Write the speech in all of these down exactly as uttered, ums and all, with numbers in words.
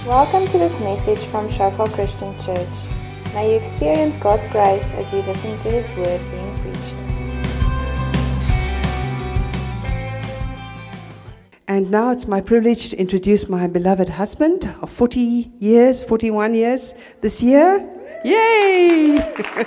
Welcome to this message from Shofar Christian Church. May you experience God's grace as you listen to His word being preached. And now it's my privilege to introduce my beloved husband of forty years, forty-one years this year. Yay!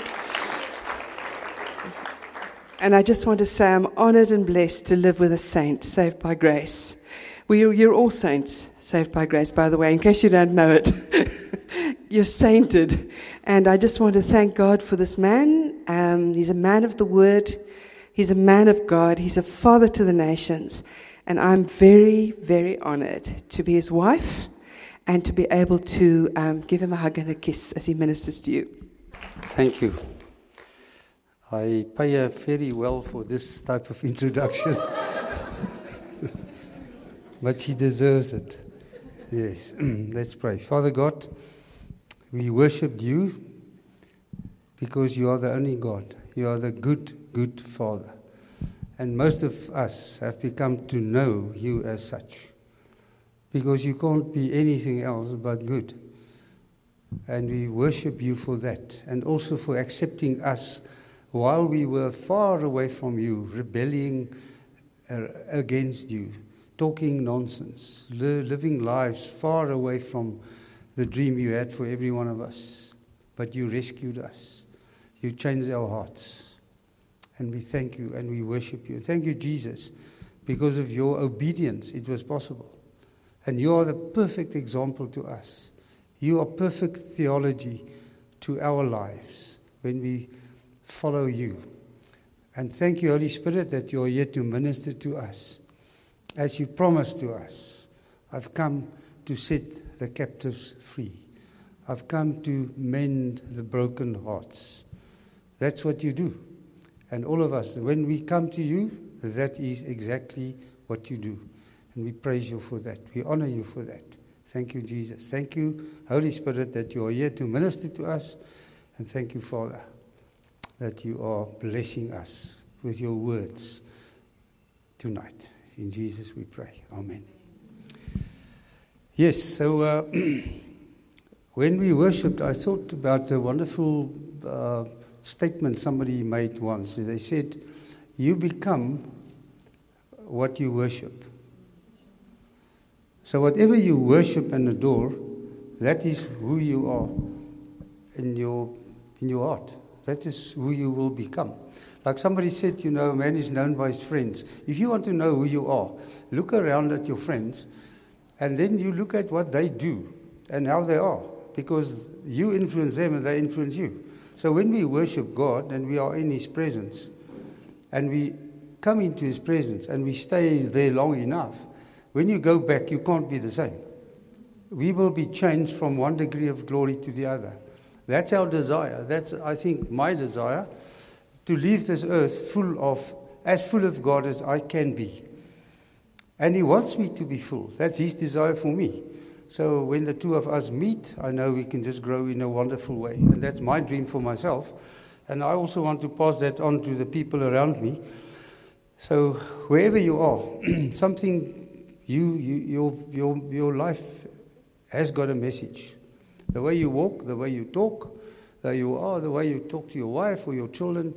And I just want to say I'm honored and blessed to live with a saint, saved by grace. We, you're all saints, saved by grace, by the way, in case you don't know it. You're sainted. And I just want to thank God for this man. Um, he's a man of the word. He's a man of God. He's a father to the nations. And I'm very, very honored to be his wife and to be able to um, give him a hug and a kiss as he ministers to you. Thank you. I pay her very well for this type of introduction. But she deserves it. Yes, let's pray. Father God, we worship you because you are the only God. You are the good, good Father. And most of us have become to know you as such. Because you can't be anything else but good. And we worship you for that. And also for accepting us while we were far away from you, rebelling uh, against you, talking nonsense, li- living lives far away from the dream you had for every one of us. But you rescued us. You changed our hearts. And we thank you and we worship you. Thank you, Jesus. Because of your obedience, it was possible. And you are the perfect example to us. You are perfect theology to our lives when we follow you. And thank you, Holy Spirit, that you are here to minister to us. As you promised to us, I've come to set the captives free. I've come to mend the broken hearts. That's what you do. And all of us, when we come to you, that is exactly what you do. And we praise you for that. We honor you for that. Thank you, Jesus. Thank you, Holy Spirit, that you are here to minister to us. And thank you, Father, that you are blessing us with your words tonight. In Jesus we pray. Amen. Yes, so uh, when we worshipped, I thought about the wonderful uh, statement somebody made once. They said, you become what you worship. So whatever you worship and adore, that is who you are in your in your heart. That is who you will become. Like somebody said, you know, a man is known by his friends. If you want to know who you are, look around at your friends, and then you look at what they do and how they are, because you influence them and they influence you. So when we worship God and we are in His presence, and we come into His presence and we stay there long enough, when you go back, you can't be the same. We will be changed from one degree of glory to the other. That's our desire. That's, I think, my desire, to leave this earth full of, as full of God as I can be. And He wants me to be full. That's His desire for me. So when the two of us meet, I know we can just grow in a wonderful way. And that's my dream for myself. And I also want to pass that on to the people around me. So wherever you are, something, you, you your, your, your life has got a message. The way you walk, the way you talk, the way you are, the way you talk to your wife or your children,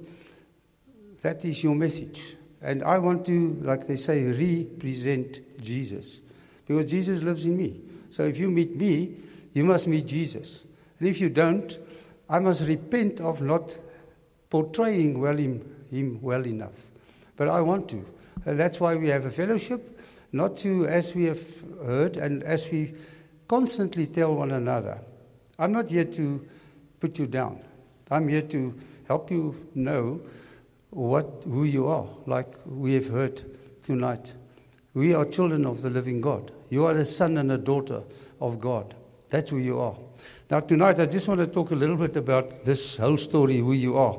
that is your message. And I want to, like they say, represent Jesus. Because Jesus lives in me. So if you meet me, you must meet Jesus. And if you don't, I must repent of not portraying well him, him well enough. But I want to. And that's why we have a fellowship, not to, as we have heard, and as we constantly tell one another, I'm not here to put you down. I'm here to help you know what who you are, like we have heard tonight. We are children of the living God. You are a son and a daughter of God. That's who you are. Now tonight I just want to talk a little bit about this whole story, who you are.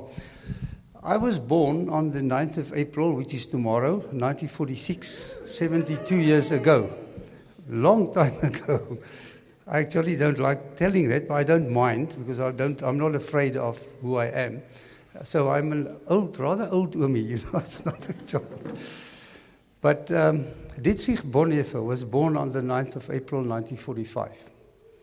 I was born on the ninth of April, which is tomorrow, nineteen forty-six, seventy-two years ago. Long time ago. I actually don't like telling that, but I don't mind because I don't, I'm not afraid of who I am. So I'm an old, rather old oomie, you know, it's not a child. But um, Dietrich Bonhoeffer was born on the ninth of April, nineteen forty-five.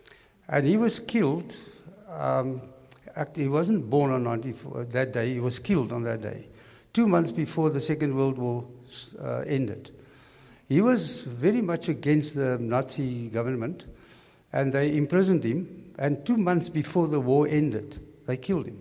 And he was killed. Um, actually, he wasn't born on ninety-four, that day. He was killed on that day, two months before the Second World War uh, ended. He was very much against the Nazi government, and they imprisoned him. And two months before the war ended, they killed him.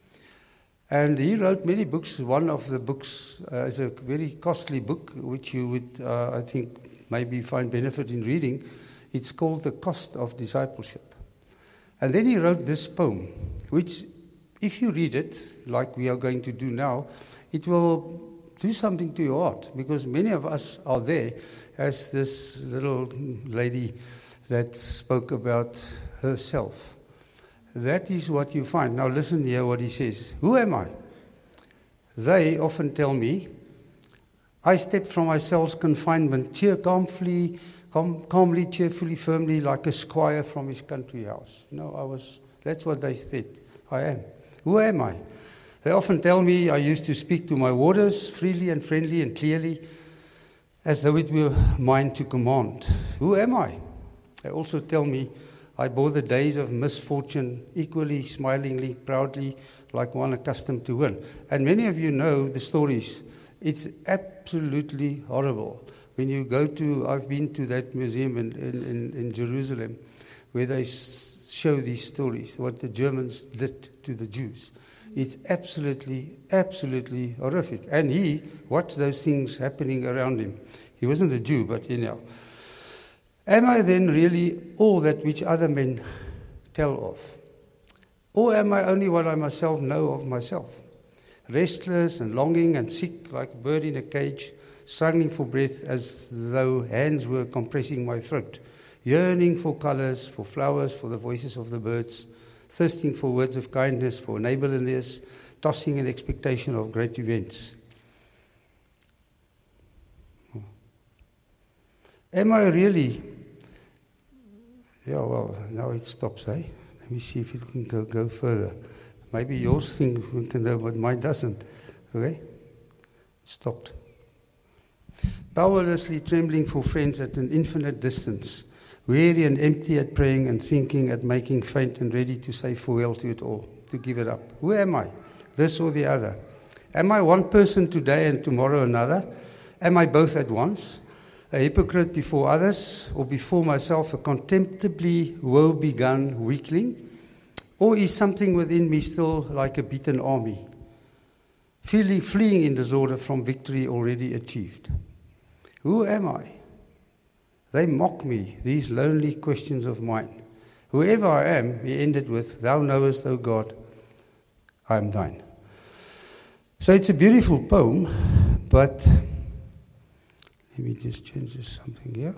And he wrote many books. One of the books uh, is a very costly book, which you would, uh, I think, maybe find benefit in reading. It's called The Cost of Discipleship. And then he wrote this poem, which, if you read it, like we are going to do now, it will do something to your heart, because many of us are there, as this little lady that spoke about herself. That is what you find. Now listen here what he says. Who am I? They often tell me, I stepped from my cell's confinement, cheer calmly, calm, calmly, cheerfully, firmly, like a squire from his country house. You know, I was, that's what they said. I am. Who am I? They often tell me I used to speak to my warders freely and friendly and clearly, as though it were mine to command. Who am I? They also tell me I bore the days of misfortune equally, smilingly, proudly, like one accustomed to win. And many of you know the stories. It's absolutely horrible. When you go to, I've been to that museum in, in, in Jerusalem, where they show these stories, what the Germans did to the Jews. It's absolutely, absolutely horrific. And he watched those things happening around him. He wasn't a Jew, but anyhow. Am I then really all that which other men tell of? Or am I only what I myself know of myself? Restless and longing and sick, like a bird in a cage, struggling for breath as though hands were compressing my throat, yearning for colors, for flowers, for the voices of the birds, thirsting for words of kindness, for neighborliness, tossing in expectation of great events. Am I really? Yeah, well, now it stops, eh? Let me see if it can go, go further. Maybe yours thing we can know, but mine doesn't. Okay? It stopped. Powerlessly trembling for friends at an infinite distance, weary and empty at praying and thinking, at making faint and ready to say farewell to it all, to give it up. Who am I? This or the other? Am I one person today and tomorrow another? Am I both at once? A hypocrite before others, or before myself, a contemptibly woe-begun weakling? Or is something within me still like a beaten army, feeling, fleeing in disorder from victory already achieved? Who am I? They mock me, these lonely questions of mine. Whoever I am, he ended with, Thou knowest, O God, I am thine. So it's a beautiful poem, but let me just change this something here.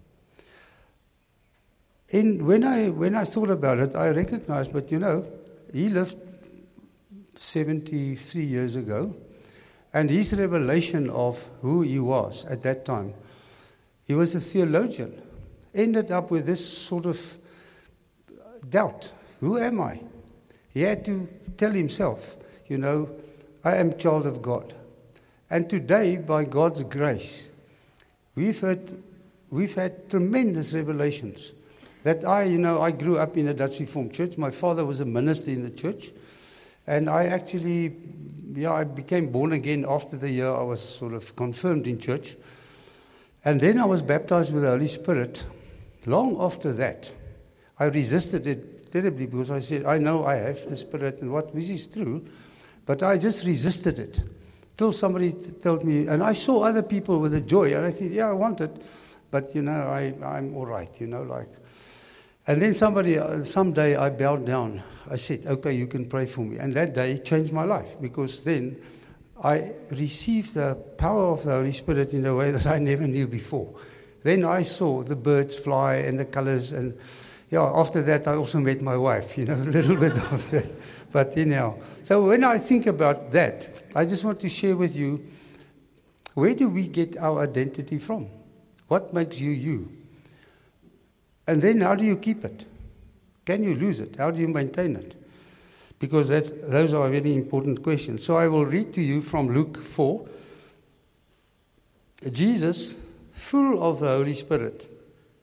In, when I when I thought about it, I recognized, but you know, he lived seventy-three years ago, and his revelation of who he was at that time, he was a theologian, ended up with this sort of doubt. Who am I? He had to tell himself, you know, I am child of God. And today, by God's grace, We've had, we've had tremendous revelations. That I, you know, I grew up in a Dutch Reformed church. My father was a minister in the church. And I actually, yeah, I became born again after the year I was sort of confirmed in church. And then I was baptized with the Holy Spirit. Long after that, I resisted it terribly because I said, I know I have the Spirit and what which is true, but I just resisted it. Till somebody t- told me, and I saw other people with a joy, and I said, yeah, I want it, but, you know, I, I'm all right, you know, like. And then somebody, uh, someday I bowed down. I said, okay, you can pray for me. And that day changed my life, because then I received the power of the Holy Spirit in a way that I never knew before. Then I saw the birds fly and the colors, and, yeah, after that I also met my wife, you know, a little bit of that. But anyhow, so when I think about that, I just want to share with you, where do we get our identity from? What makes you you? And then how do you keep it? Can you lose it? How do you maintain it? Because that, those are very important questions. So I will read to you from Luke four. Jesus, full of the Holy Spirit,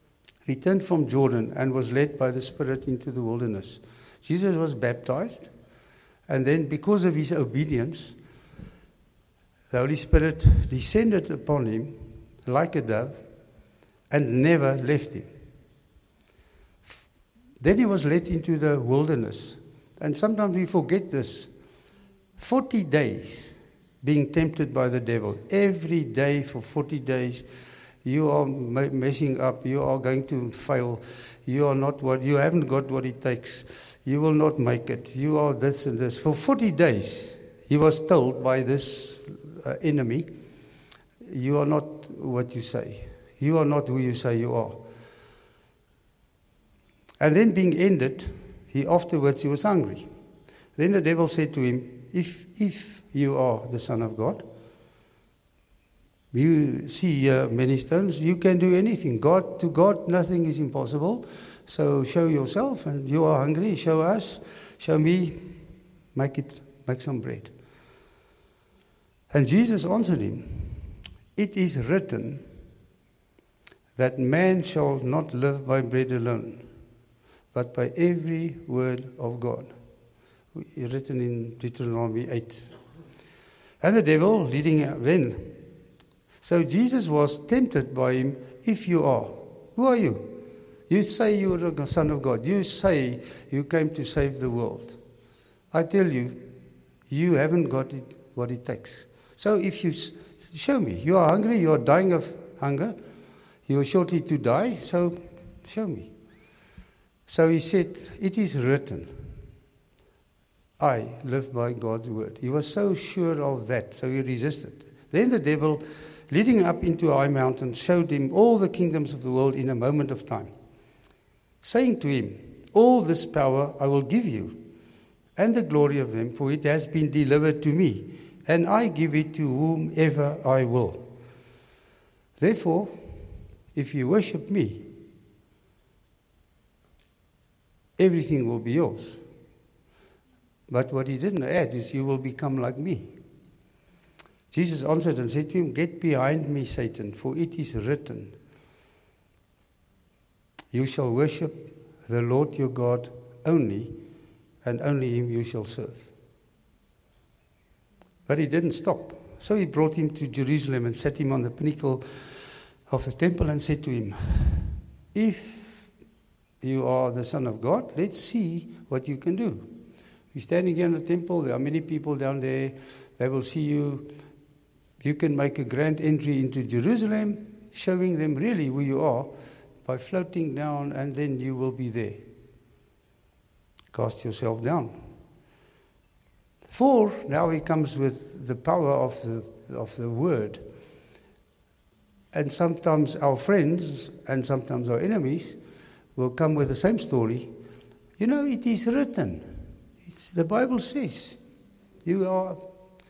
returned from Jordan and was led by the Spirit into the wilderness. Jesus was baptized, and then because of his obedience, the Holy Spirit descended upon him like a dove and never left him. Then he was led into the wilderness. And sometimes we forget this. forty days being tempted by the devil. Every day for forty days, you are messing up. You are going to fail. You are not what, you haven't got what it takes. You will not make it. You are this and this. For forty days, he was told by this uh, enemy, you are not what you say. You are not who you say you are. And then being ended, he afterwards he was hungry. Then the devil said to him, if if you are the Son of God, you see uh, many stones, you can do anything. God to God nothing is impossible. So show yourself, and you are hungry, show us, show me, make it make some bread. And Jesus answered him, it is written that man shall not live by bread alone, but by every word of God. Written in Deuteronomy eight. And the devil leading then. So Jesus was tempted by him. If you are, who are you? You say you are the Son of God. You say you came to save the world. I tell you, you haven't got it, what it takes. So if you show me, you are hungry, you are dying of hunger, you are shortly to die, so show me. So he said, it is written, I live by God's word. He was so sure of that, so he resisted. Then the devil, leading up into a high mountain, showed him all the kingdoms of the world in a moment of time, saying to him, all this power I will give you, and the glory of them, for it has been delivered to me, and I give it to whomever I will. Therefore, if you worship me, everything will be yours. But what he didn't add is you will become like me. Jesus answered and said to him, get behind me, Satan, for it is written, you shall worship the Lord your God only, and only him you shall serve. But he didn't stop. So he brought him to Jerusalem and set him on the pinnacle of the temple and said to him, if you are the Son of God, let's see what you can do. You're standing here in the temple, there are many people down there, they will see you. You can make a grand entry into Jerusalem, showing them really who you are, by floating down, and then you will be there. Cast yourself down. For, now he comes with the power of the, of the word. And sometimes our friends, and sometimes our enemies, will come with the same story. You know, it is written. It's, the Bible says, you are,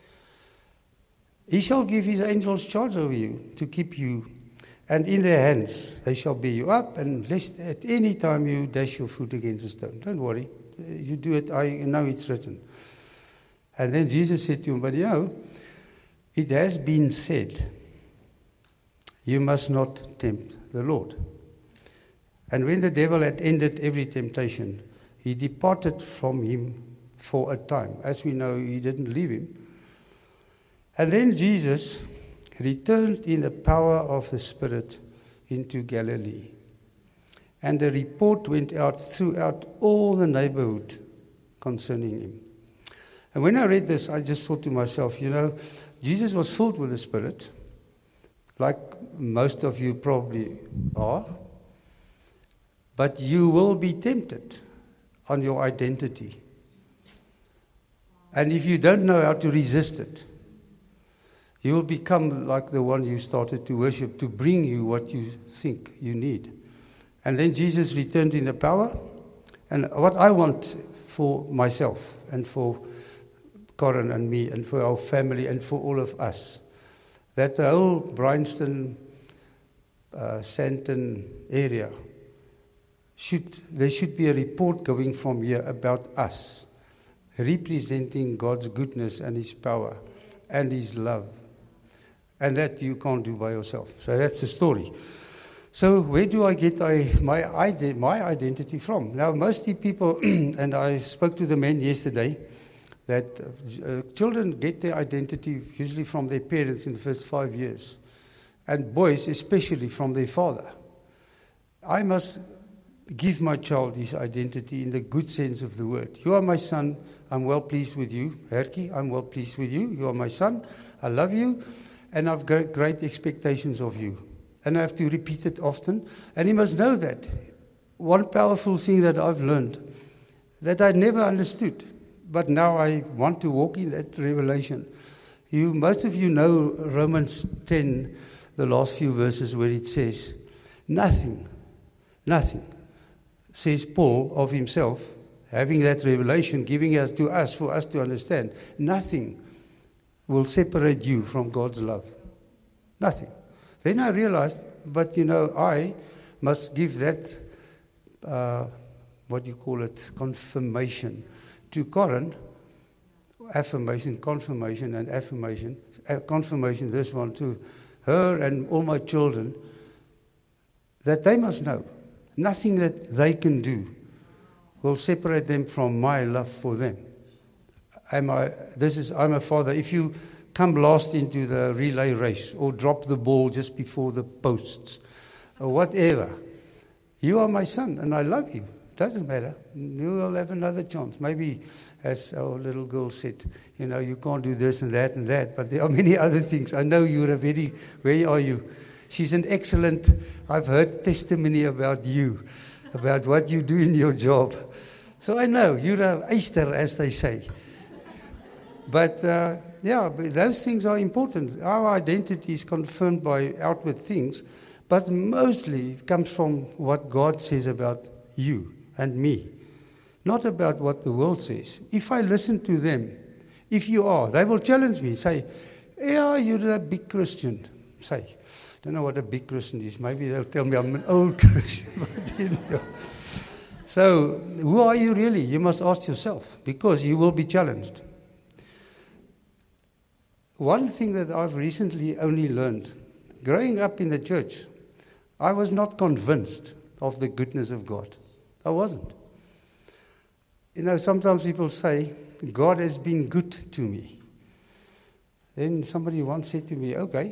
he shall give his angels charge over you to keep you, and in their hands they shall bear you up, and lest at any time you dash your foot against a stone. Don't worry, you do it, I know it's written. And then Jesus said to him, but you know, it has been said, you must not tempt the Lord. And when the devil had ended every temptation, he departed from him for a time. As we know, he didn't leave him. And then Jesus returned in the power of the Spirit into Galilee. And the report went out throughout all the neighborhood concerning him. And when I read this, I just thought to myself, you know, Jesus was filled with the Spirit, like most of you probably are. But you will be tempted on your identity. And if you don't know how to resist it, you will become like the one you started to worship to bring you what you think you need. And then Jesus returned in the power. And what I want for myself and for Corin and me and for our family and for all of us, that the whole Bryanston, uh, Sandton area, should there should be a report going from here about us, representing God's goodness and his power and his love. And that you can't do by yourself. So that's the story. So where do I get I, my, ide- my identity from? Now, mostly people, and I spoke to the men yesterday, that uh, children get their identity usually from their parents in the first five years, and boys especially from their father. I must give my child his identity in the good sense of the word. You are my son, I'm well pleased with you. Herkie, I'm well pleased with you. You are my son, I love you, and I've got great expectations of you. And I have to repeat it often, and he must know that. One powerful thing that I've learned, that I never understood, but now I want to walk in that revelation. You, most of you know Romans ten, the last few verses where it says, nothing, nothing, says Paul of himself, having that revelation, giving it to us for us to understand, nothing will separate you from God's love. Nothing. Then I realized, but you know, I must give that, uh, what do you call it, confirmation to Corin, affirmation, confirmation, and affirmation, uh, confirmation, this one to her and all my children, that they must know nothing that they can do will separate them from my love for them. Am I, this is, I'm a father. If you come last into the relay race or drop the ball just before the posts or whatever, you are my son and I love you. Doesn't matter. You will have another chance. Maybe, as our little girl said, you know, you can't do this and that and that, but there are many other things. I know you're a very, where are you? She's an excellent, I've heard testimony about you, about what you do in your job. So I know, you're a Easter, as they say. But, uh, yeah, but those things are important. Our identity is confirmed by outward things, but mostly it comes from what God says about you and me, not about what the world says. If I listen to them, if you are, they will challenge me, say, yeah, you're a big Christian. Say, don't know what a big Christian is. Maybe they'll tell me I'm an old Christian. But, you know. So, who are you really? You must ask yourself, because you will be challenged. One thing that I've recently only learned, growing up in the church, I was not convinced of the goodness of God. I wasn't. You know, sometimes people say, God has been good to me. Then somebody once said to me, okay,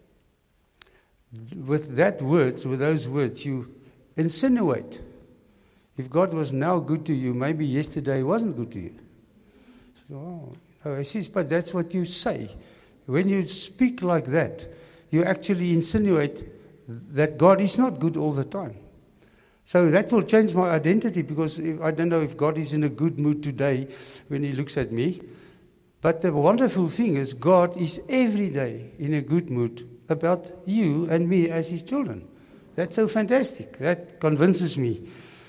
with that words, with those words, you insinuate, if God was now good to you, maybe yesterday he wasn't good to you. So, oh, no, he says, but that's what you say. When you speak like that, you actually insinuate that God is not good all the time. So that will change my identity, because if, I don't know if God is in a good mood today when he looks at me. But the wonderful thing is God is every day in a good mood about you and me as his children. That's so fantastic. That convinces me.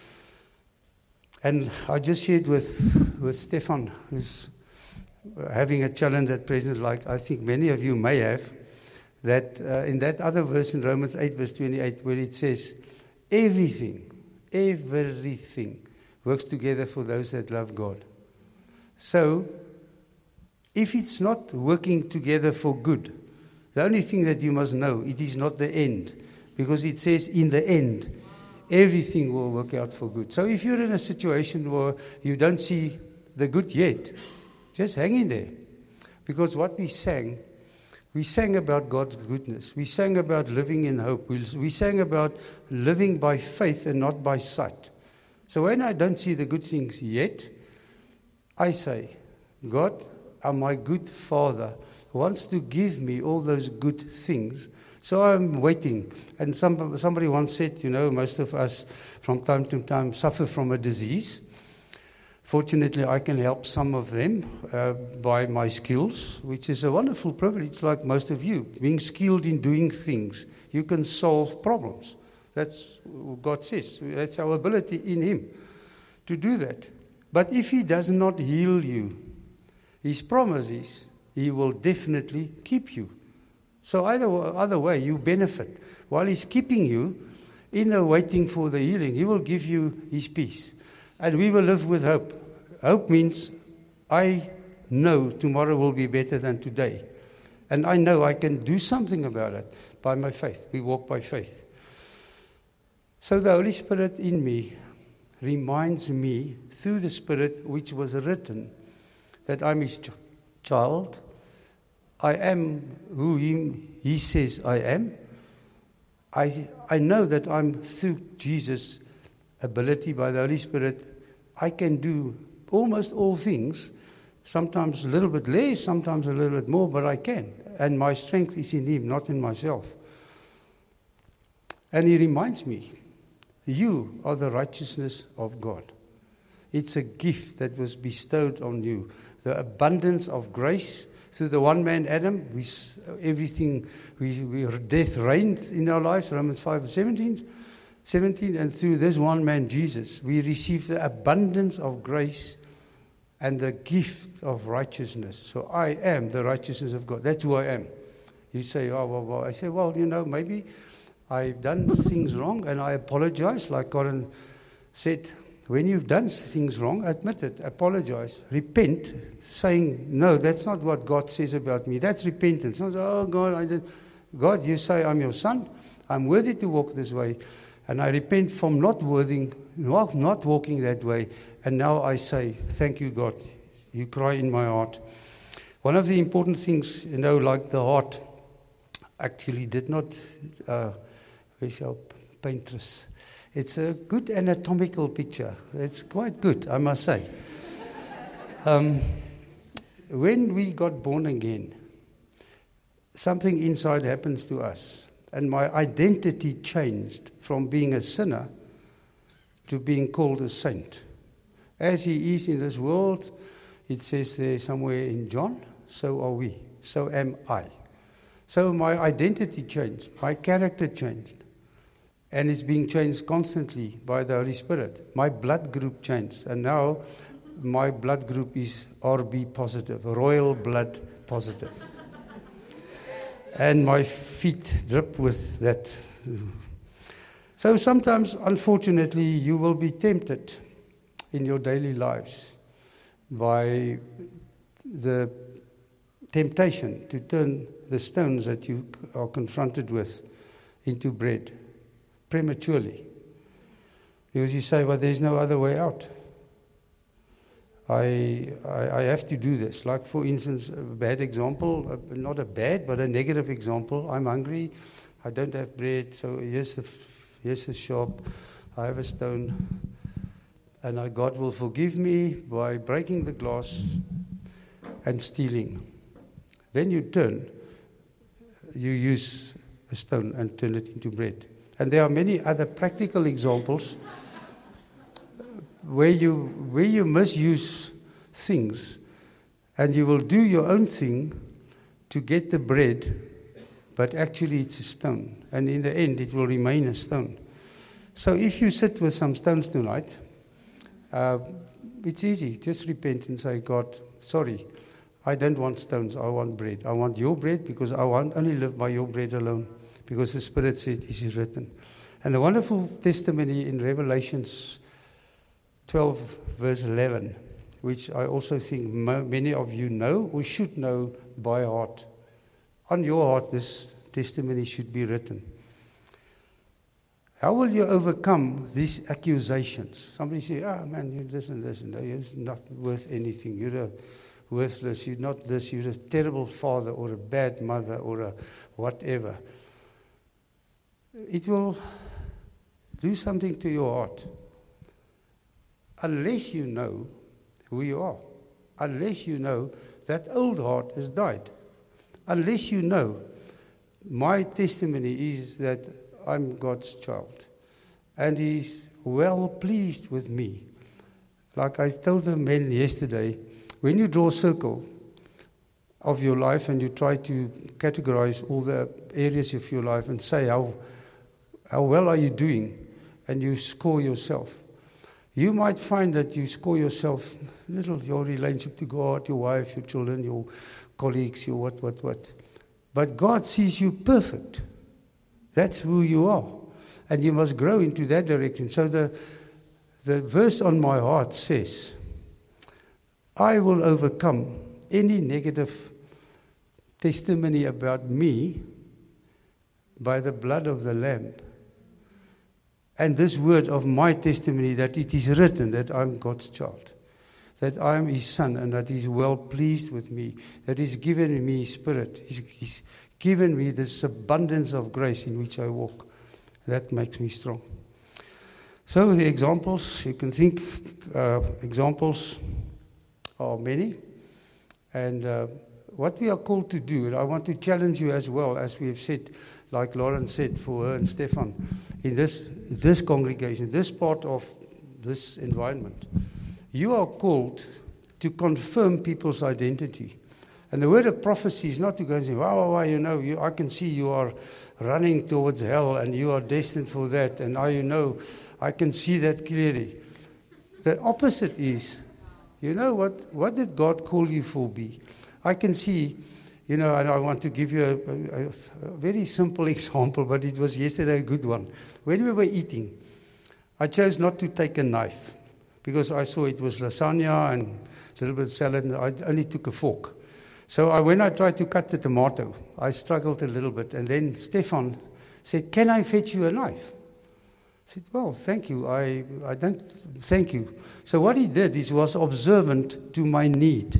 And I just shared with, with Stefan, who's having a challenge at present, like I think many of you may have, that uh, in that other verse in Romans eight, verse twenty-eight, where it says, everything, everything works together for those that love God. So, if it's not working together for good, the only thing that you must know, it is not the end. Because it says in the end, everything will work out for good. So if you're in a situation where you don't see the good yet, just hang in there. Because what we sang, we sang about God's goodness. We sang about living in hope. We, we sang about living by faith and not by sight. So when I don't see the good things yet, I say, God, my good Father, wants to give me all those good things. So I'm waiting. And some, somebody once said, you know, most of us from time to time suffer from a disease. Fortunately, I can help some of them uh, by my skills, which is a wonderful privilege, like most of you. Being skilled in doing things, you can solve problems. That's what God says. That's our ability in him to do that. But if he does not heal you, his promise is he will definitely keep you. So either, either way, you benefit. While he's keeping you, in the waiting for the healing, he will give you his peace. And we will live with hope. Hope means I know tomorrow will be better than today. And I know I can do something about it by my faith. We walk by faith. So the Holy Spirit in me reminds me, through the Spirit which was written, that I'm His ch- child. I am who He, he says I am. I, I know that I'm, through Jesus' ability by the Holy Spirit, I can do almost all things, sometimes a little bit less, sometimes a little bit more, but I can. And my strength is in Him, not in myself. And He reminds me, you are the righteousness of God. It's a gift that was bestowed on you. The abundance of grace through the one man Adam, we, everything, we, we, death reigned in our lives, Romans five seventeen, seventeen, and through this one man Jesus, we receive the abundance of grace and the gift of righteousness. So I am the righteousness of God. That's who I am. You say, oh, well, well. I say, well, you know, maybe I've done things wrong and I apologize. Like Corin said, when you've done things wrong, admit it, apologize, repent, saying, no, that's not what God says about me. That's repentance. Not, oh, God, I did. God, you say I'm your son. I'm worthy to walk this way. And I repent from not worthy, not, not walking that way. And now I say, thank you, God. You cry in my heart. One of the important things, you know, like the heart actually did not, uh, where's our paintress? It's a good anatomical picture. It's quite good, I must say. um, when we got born again, something inside happens to us. And my identity changed from being a sinner to being called a saint. As He is in this world, it says there somewhere in John, so are we, so am I. So my identity changed, my character changed. And it's being changed constantly by the Holy Spirit. My blood group changed. And now my blood group is R B positive, royal blood positive. And my feet drip with that. So sometimes, unfortunately, you will be tempted in your daily lives by the temptation to turn the stones that you are confronted with into bread prematurely. Because you say, well, there's no other way out. I, I I have to do this. Like, for instance, a bad example, uh, not a bad, but a negative example. I'm hungry. I don't have bread. So here's the, here's the shop. I have a stone. And I, God will forgive me by breaking the glass and stealing. Then you turn. You use a stone and turn it into bread. And there are many other practical examples where you where you misuse things and you will do your own thing to get the bread, but actually it's a stone. And in the end, it will remain a stone. So if you sit with some stones tonight, uh, it's easy. Just repent and say, God, sorry, I don't want stones. I want bread. I want your bread because I want only live by your bread alone, because the Spirit said it is written. And the wonderful testimony in Revelations twelve, verse eleven, which I also think many of you know or should know by heart. On your heart, this testimony should be written. How will you overcome these accusations? Somebody say, ah, man, you're this and this, and you're not worth anything. You're a worthless. You're not this. You're a terrible father or a bad mother or a whatever. It will do something to your heart. Unless you know who you are. Unless you know that old heart has died. Unless you know, my testimony is that I'm God's child. And He's well pleased with me. Like I told the men yesterday, when you draw a circle of your life and you try to categorize all the areas of your life and say how, how well are you doing, and you score yourself. You might find that you score yourself little, your relationship to God, your wife, your children, your colleagues, your what, what, what. But God sees you perfect. That's who you are. And you must grow into that direction. So the, the verse on my heart says, I will overcome any negative testimony about me by the blood of the Lamb And this word of my testimony, that it is written that I'm God's child, that I am His son, and that He's well pleased with me, that He's given me His Spirit, He's, he's given me this abundance of grace in which I walk. That makes me strong. So the examples, you can think, uh, examples are many. And uh, what we are called to do, and I want to challenge you as well, as we have said, like Lauren said for her and Stefan, in this, this congregation, this part of this environment, you are called to confirm people's identity. And the word of prophecy is not to go and say, wow, wow, wow, you know, you, I can see you are running towards hell and you are destined for that. And I, you know, I can see that clearly. The opposite is, you know, what, what did God call you for be? I can see, you know, and I want to give you a, a, a very simple example, but it was yesterday a good one. When we were eating, I chose not to take a knife because I saw it was lasagna and a little bit of salad, and I only took a fork. So I, when I tried to cut the tomato, I struggled a little bit. And then Stefan said, can I fetch you a knife? I said, well, thank you. I, I don't, thank you. So what he did is was observant to my need.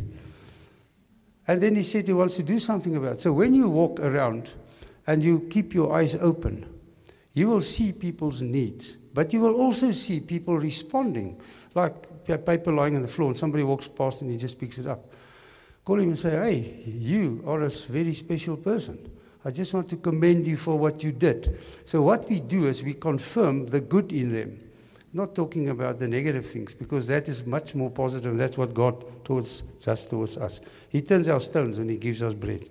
And then he said he wants to do something about it. So when you walk around and you keep your eyes open, you will see people's needs. But you will also see people responding. Like a paper lying on the floor and somebody walks past and he just picks it up. Call him and say, hey, you are a very special person. I just want to commend you for what you did. So what we do is we confirm the good in them, not talking about the negative things, because that is much more positive. That's what God towards, does towards us. He turns our stones and He gives us bread.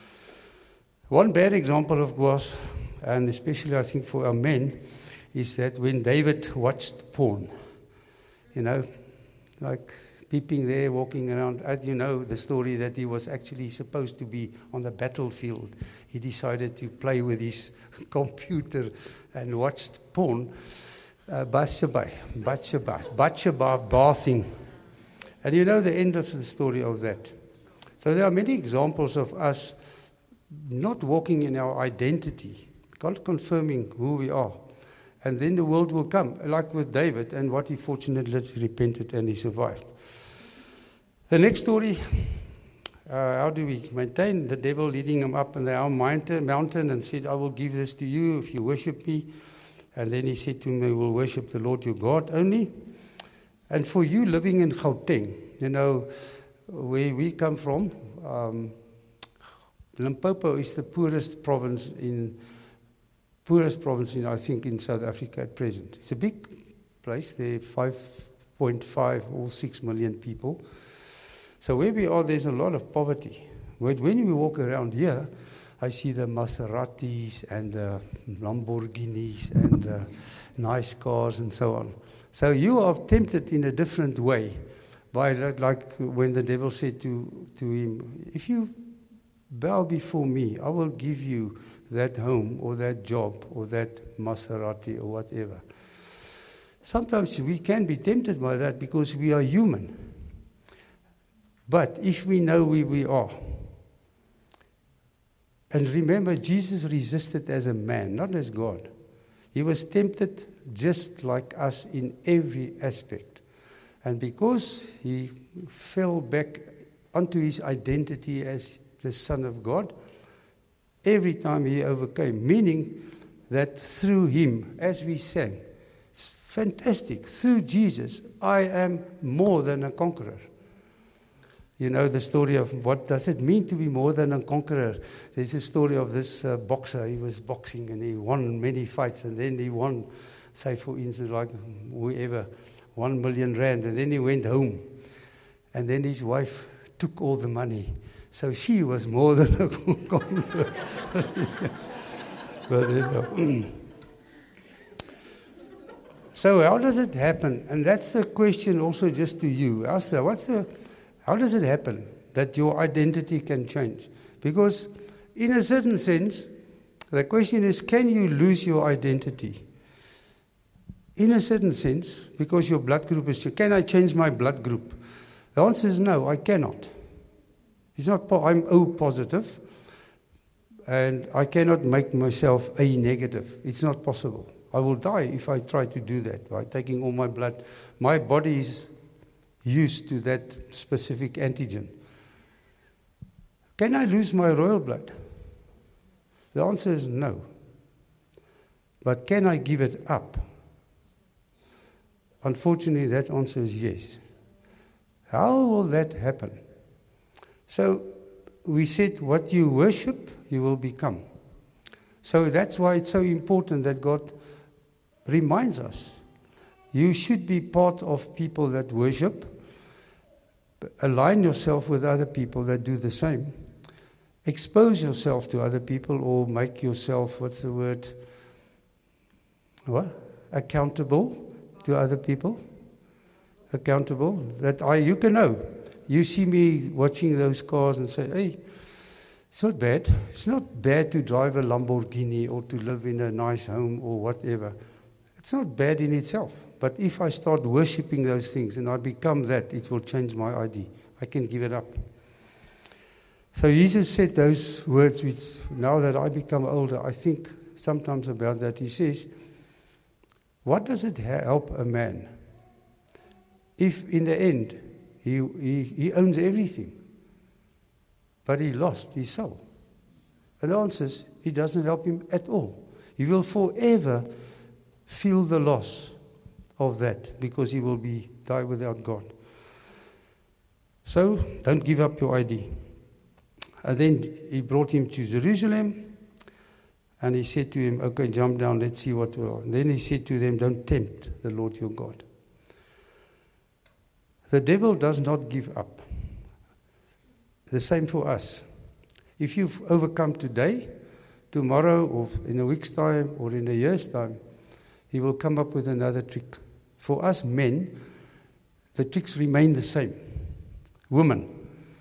One bad example of was, and especially I think for our men, is that when David watched porn, you know, like peeping there, walking around. As you know, the story that he was actually supposed to be on the battlefield. He decided to play with his computer and watched porn. Uh, Bathsheba, Bathsheba, Bathsheba bathing. And you know the end of the story of that. So there are many examples of us not walking in our identity, not confirming who we are. And then the world will come, like with David, and what he fortunately repented and he survived. The next story, uh, how do we maintain the devil leading him up on the mountain, mountain and said, I will give this to you if you worship me. And then he said to him, we will worship the Lord your God only. And for you living in Gauteng, you know, where we come from, um, Limpopo is the poorest province in, poorest province in, I think, in South Africa at present. It's a big place. There are five point five or six million people. So where we are, there's a lot of poverty. When we walk around here, I see the Maseratis and the Lamborghinis and the nice cars and so on. So you are tempted in a different way by that, like when the devil said to, to him, if you bow before me, I will give you that home or that job or that Maserati or whatever. Sometimes we can be tempted by that because we are human. But if we know who we are, and remember, Jesus resisted as a man, not as God. He was tempted just like us in every aspect. And because he fell back onto his identity as the Son of God, every time he overcame, meaning that through him, as we sang, it's fantastic, through Jesus, I am more than a conqueror. You know the story of what does it mean to be more than a conqueror. There's a story of this uh, boxer. He was boxing and he won many fights, and then he won, say for instance, like whoever, one million rand, and then he went home. And then his wife took all the money. So she was more than a conqueror. But, you know. So how does it happen? And that's the question also just to you. Ask her, what's the... How does it happen that your identity can change? Because in a certain sense, the question is, can you lose your identity? In a certain sense, because your blood group is, can I change my blood group? The answer is no, I cannot. It's not, I'm O positive, and I cannot make myself A negative. It's not possible. I will die if I try to do that by taking all my blood. My body is used to that specific antigen. Can I lose my royal blood? The answer is no. But can I give it up? Unfortunately, that answer is yes. How will that happen? So we said, what you worship, you will become. So that's why it's so important that God reminds us. You should be part of people that worship. Align yourself with other people that do the same. Expose yourself to other people, or make yourself, what's the word? What? Accountable to other people. Accountable. That I, you can know. You see me watching those cars and say, hey, it's not bad. It's not bad to drive a Lamborghini or to live in a nice home or whatever. It's not bad in itself. But if I start worshipping those things and I become that, it will change my I D. I can give it up. So Jesus said those words, which now that I become older, I think sometimes about that. He says, what does it help a man if in the end he, he, he owns everything, but he lost his soul? And the answer is, it doesn't help him at all. He will forever feel the loss of that, because he will be die without God. So don't give up your I D. And then he brought him to Jerusalem, and he said to him, okay, jump down, let's see what will. And then he said to them, don't tempt the Lord your God. The devil does not give up. The same for us. If you've overcome today, tomorrow, or in a week's time, or in a year's time, he will come up with another trick. For us men, the tricks remain the same. Women,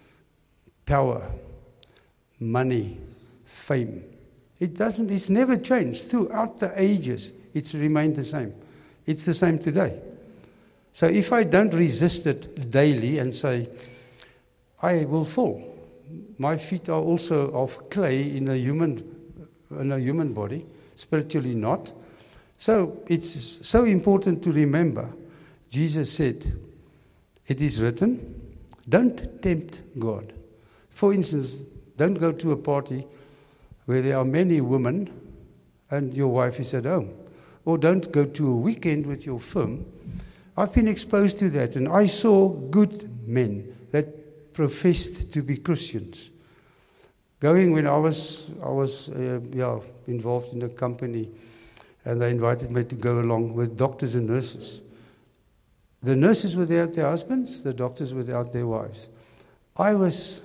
power, money, fame. It doesn't, it's never changed. Throughout the ages, it's remained the same. It's the same today. So if I don't resist it daily and say, I will fall. My feet are also of clay in a human, in a human body, spiritually not. So it's so important to remember, Jesus said, it is written, don't tempt God. For instance, don't go to a party where there are many women and your wife is at home. Or don't go to a weekend with your firm. I've been exposed to that, and I saw good men that professed to be Christians. Going when I was, I was uh, yeah, involved in a company, and they invited me to go along with doctors and nurses. The nurses were there with their husbands, the doctors were there with their wives. I was,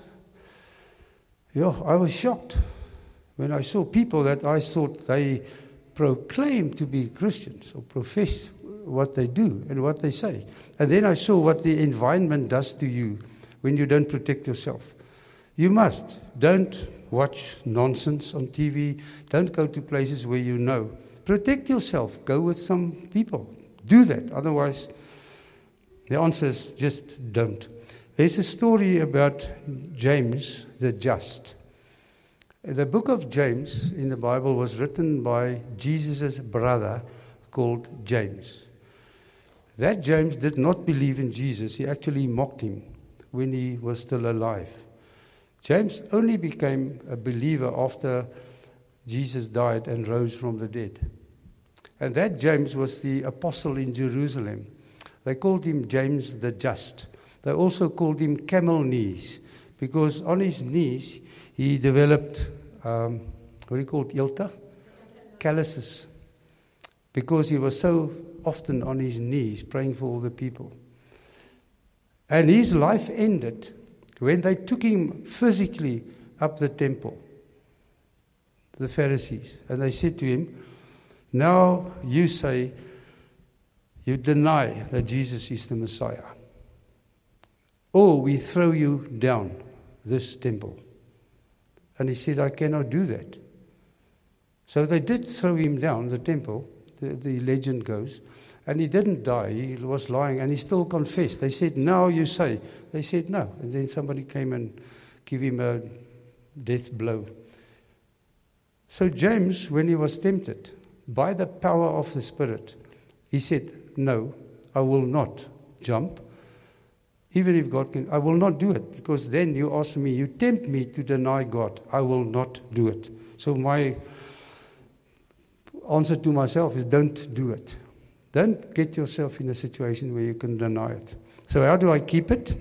yeah, I was shocked when I saw people that I thought they proclaim to be Christians or profess what they do and what they say. And then I saw what the environment does to you when you don't protect yourself. You must. Don't watch nonsense on T V. Don't go to places where you know. Protect yourself. Go with some people. Do that. Otherwise, the answer is just don't. There's a story about James the just. The book of James in the Bible was written by Jesus' brother called James. That James did not believe in Jesus. He actually mocked him when he was still alive. James only became a believer after Jesus died and rose from the dead. And that James was the apostle in Jerusalem. They called him James the Just. They also called him camel knees, because on his knees he developed, um, what do you call it, Ilta? Calluses. Because he was so often on his knees praying for all the people. And his life ended when they took him physically up the temple, the Pharisees. And they said to him, now you say, you deny that Jesus is the Messiah. Or we throw you down this temple. And he said, I cannot do that. So they did throw him down the temple, the, the legend goes, and he didn't die. He was lying, and he still confessed. They said, now you say. They said, no. And then somebody came and gave him a death blow. So James, when he was tempted, by the power of the Spirit, he said, no, I will not jump. Even if God can, I will not do it. Because then you ask me, you tempt me to deny God. I will not do it. So my answer to myself is don't do it. Don't get yourself in a situation where you can deny it. So how do I keep it?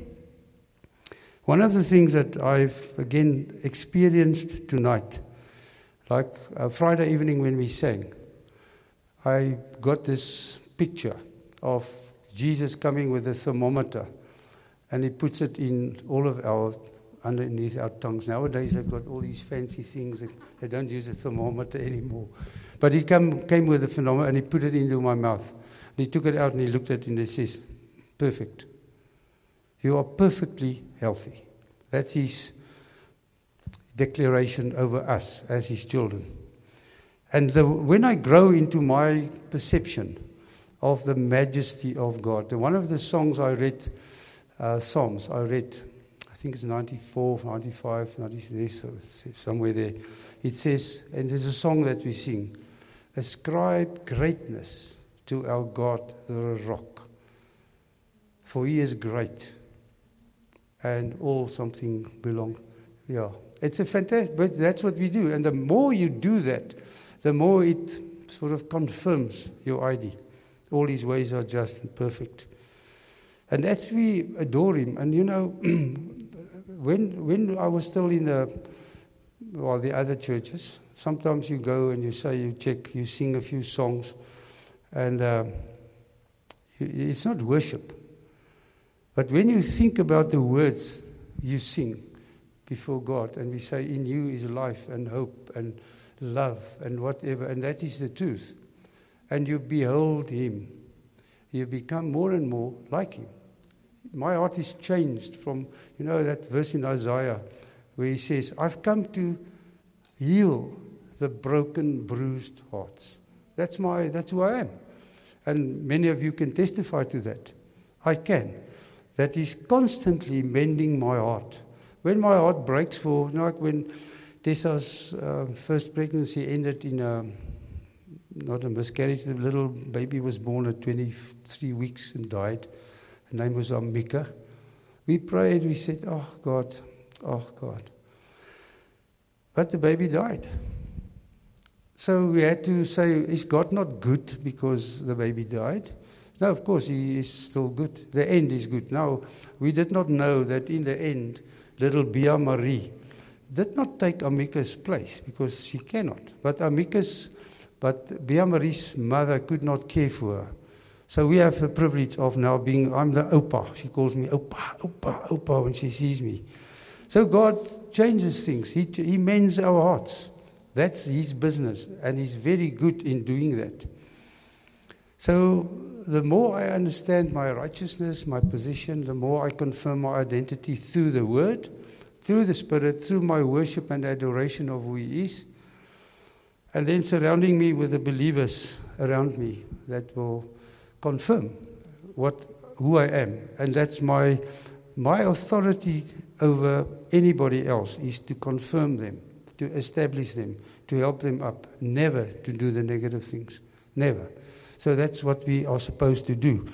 One of the things that I've, again, experienced tonight, like uh, Friday evening when we sang, I got this picture of Jesus coming with a thermometer, and he puts it in all of our, underneath our tongues. Nowadays they've got all these fancy things, that they don't use a thermometer anymore. But he come, came with a thermometer and he put it into my mouth. And he took it out and he looked at it and he says, perfect. You are perfectly healthy. That's his declaration over us as his children. And the, when I grow into my perception of the majesty of God, one of the songs I read, uh, Psalms, I read, I think it's ninety-four, ninety-five, ninety-six, somewhere there. It says, and there's a song that we sing, ascribe greatness to our God, the rock, for he is great. And all something belong. Yeah, it's a fantastic, but that's what we do. And the more you do that, the more it sort of confirms your I D. All his ways are just and perfect. And as we adore him, and you know, when when I was still in the, well, the other churches, sometimes you go and you say, you check, you sing a few songs, and uh, it's not worship. But when you think about the words you sing before God, and we say, in you is life and hope and love and whatever, and that is the truth, and you behold him, you become more and more like him. My heart is changed from, you know, that verse in Isaiah where he says, I've come to heal the broken, bruised hearts. That's my, that's who I am. And many of you can testify to that. I can. That is constantly mending my heart. When my heart breaks for, you know, like when Tessa's uh, first pregnancy ended in a, not a miscarriage, the little baby was born at twenty-three weeks and died. Her name was Amika. We prayed, we said, oh God, oh God. But the baby died. So we had to say, is God not good because the baby died? No, of course, he is still good. The end is good. Now, we did not know that in the end, little Bia Marie did not take Amika's place because she cannot. But Amika's, but Bia Marie's mother could not care for her. So we have the privilege of now being, I'm the Opa. She calls me Opa, Opa, Opa when she sees me. So God changes things. He, he mends our hearts. That's his business, and he's very good in doing that. So the more I understand my righteousness, my position, the more I confirm my identity through the Word, through the Spirit, through my worship and adoration of who he is, and then surrounding me with the believers around me that will confirm what who I am. And that's my my authority over anybody else, is to confirm them, to establish them, to help them up, never to do the negative things, never. So that's what we are supposed to do.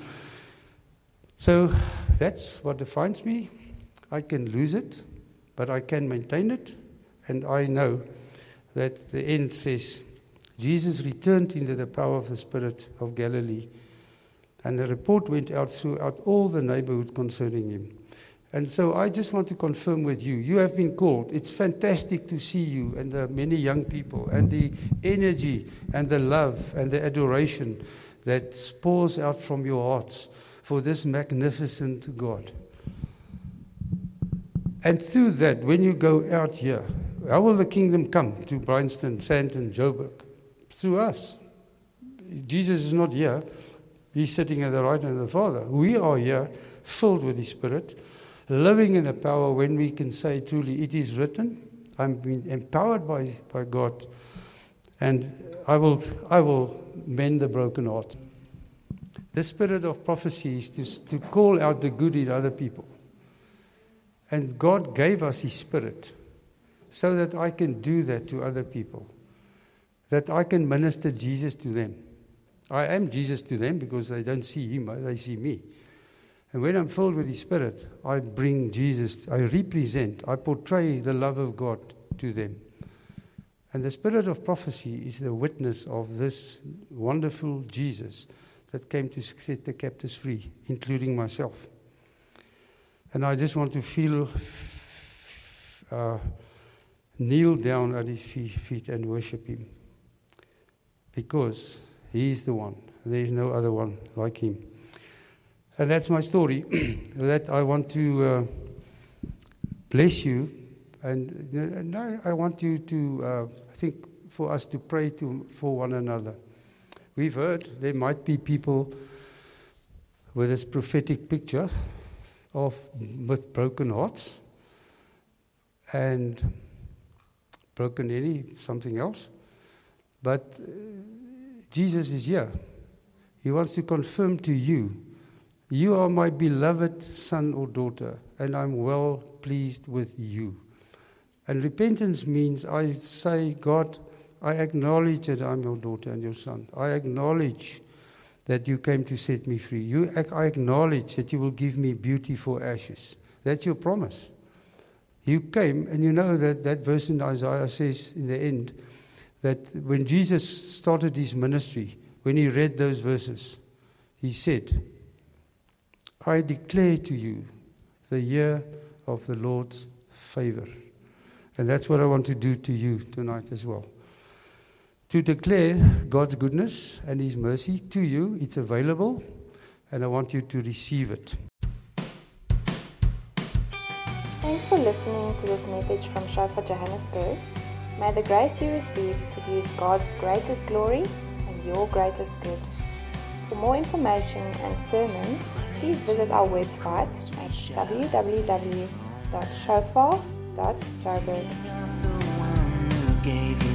So that's what defines me. I can lose it, but I can maintain it, and I know that the end says, Jesus returned into the power of the Spirit of Galilee, and a report went out throughout all the neighborhood concerning him. And so I just want to confirm with you, you have been called. It's fantastic to see you and the many young people and the energy and the love and the adoration that pours out from your hearts for this magnificent God. And through that, when you go out here, how will the kingdom come to Bryanston, Sandton, Joburg? Through us. Jesus is not here. He's sitting at the right hand of the Father. We are here, filled with His Spirit, living in the power when we can say truly, it is written. I'm being empowered by, by God, and I will, I will mend the broken heart. The spirit of prophecy is to, to call out the good in other people. And God gave us His Spirit so that I can do that to other people. that I can minister Jesus to them. I am Jesus to them because they don't see him, they see me. And when I'm filled with His Spirit, I bring Jesus, I represent, I portray the love of God to them. And the spirit of prophecy is the witness of this wonderful Jesus that came to set the captives free, including myself. And I just want to feel, uh, kneel down at His feet and worship Him. Because He is the one. There is no other one like Him. And that's my story. That I want to uh, bless you. And, and I, I want you to, uh, I think, for us to pray to for one another. We've heard there might be people with this prophetic picture of with broken hearts and broken any something else. But uh, Jesus is here. He wants to confirm to you, you are my beloved son or daughter, and I'm well pleased with you. And repentance means I say, God, I acknowledge that I'm your daughter and your son. I acknowledge that you came to set me free. You, I acknowledge that you will give me beauty for ashes. That's your promise. You came, and you know that that verse in Isaiah says in the end, that when Jesus started His ministry, when He read those verses, He said, I declare to you the year of the Lord's favor. And that's what I want to do to you tonight as well. To declare God's goodness and His mercy to you. It's available, and I want you to receive it. Thanks for listening to this message from Shofar Johannesburg. May the grace you received produce God's greatest glory and your greatest good. For more information and sermons, please visit our website at w w w dot shofar dot joburg.